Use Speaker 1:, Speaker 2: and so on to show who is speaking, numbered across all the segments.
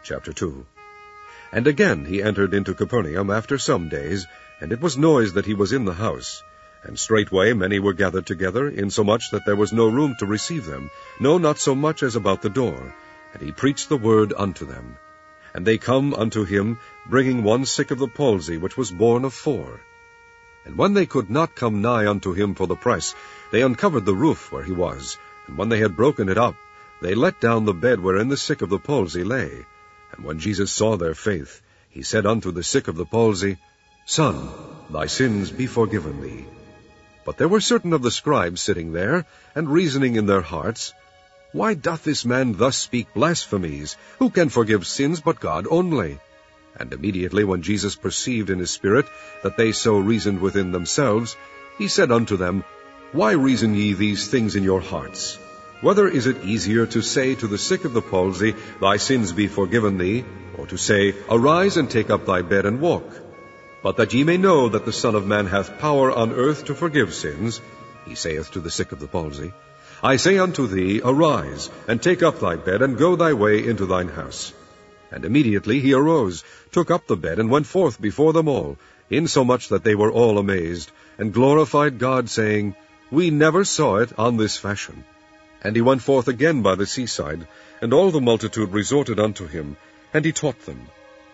Speaker 1: Chapter 2. And again he entered into Capernaum after some days, and it was noised that he was in the house. And straightway many were gathered together, insomuch that there was no room to receive them, no, not so much as about the door. And he preached the word unto them. And they come unto him, bringing one sick of the palsy, which was borne of 4. And when they could not come nigh unto him for the press, they uncovered the roof where he was. And when they had broken it up, they let down the bed wherein the sick of the palsy lay. And when Jesus saw their faith, he said unto the sick of the palsy, Son, thy sins be forgiven thee. But there were certain of the scribes sitting there, and reasoning in their hearts, Why doth this man thus speak blasphemies? Who can forgive sins but God only? And immediately when Jesus perceived in his spirit that they so reasoned within themselves, he said unto them, Why reason ye these things in your hearts? Whether is it easier to say to the sick of the palsy, Thy sins be forgiven thee, or to say, Arise and take up thy bed and walk? But that ye may know that the Son of Man hath power on earth to forgive sins, he saith to the sick of the palsy, I say unto thee, Arise, and take up thy bed, and go thy way into thine house. And immediately he arose, took up the bed, and went forth before them all, insomuch that they were all amazed, and glorified God, saying, We never saw it on this fashion. And he went forth again by the seaside, and all the multitude resorted unto him, and he taught them.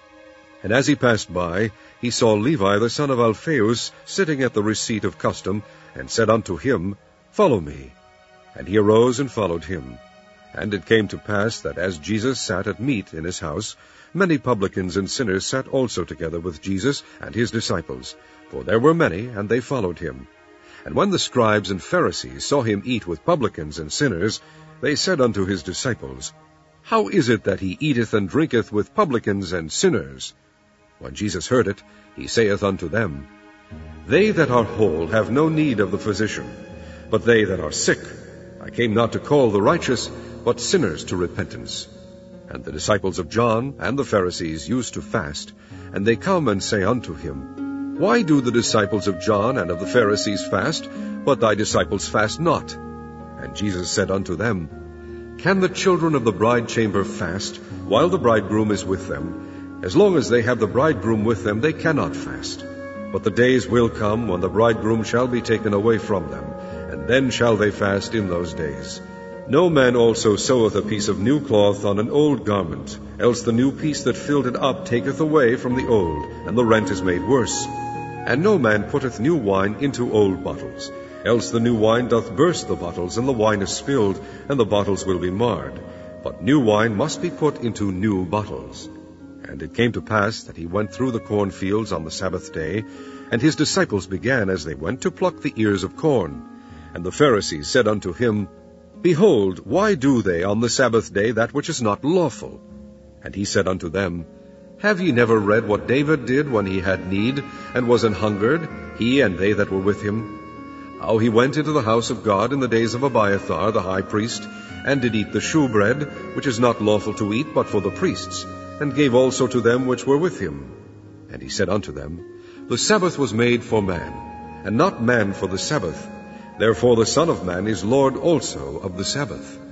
Speaker 1: And as he passed by, he saw Levi the son of Alphaeus sitting at the receipt of custom, and said unto him, Follow me. And he arose and followed him. And it came to pass that as Jesus sat at meat in his house, many publicans and sinners sat also together with Jesus and his disciples, for there were many, and they followed him. And when the scribes and Pharisees saw him eat with publicans and sinners, they said unto his disciples, How is it that he eateth and drinketh with publicans and sinners? When Jesus heard it, he saith unto them, They that are whole have no need of the physician, but they that are sick. I came not to call the righteous, but sinners to repentance. And the disciples of John and the Pharisees used to fast, and they come and say unto him, Why do the disciples of John and of the Pharisees fast, but thy disciples fast not? And Jesus said unto them, Can the children of the bride chamber fast, while the bridegroom is with them? As long as they have the bridegroom with them, they cannot fast. But the days will come when the bridegroom shall be taken away from them, and then shall they fast in those days. No man also seweth a piece of new cloth on an old garment, else the new piece that filled it up taketh away from the old, and the rent is made worse. And no man putteth new wine into old bottles, else the new wine doth burst the bottles, and the wine is spilled, and the bottles will be marred. But new wine must be put into new bottles. And it came to pass that he went through the cornfields on the Sabbath day, and his disciples began as they went to pluck the ears of corn. And the Pharisees said unto him, Behold, why do they on the Sabbath day that which is not lawful? And he said unto them, Have ye never read what David did when he had need, and was an hungered, he and they that were with him? How he went into the house of God in the days of Abiathar the high priest, and did eat the shewbread, which is not lawful to eat but for the priests, and gave also to them which were with him. And he said unto them, The Sabbath was made for man, and not man for the Sabbath. Therefore the Son of Man is Lord also of the Sabbath.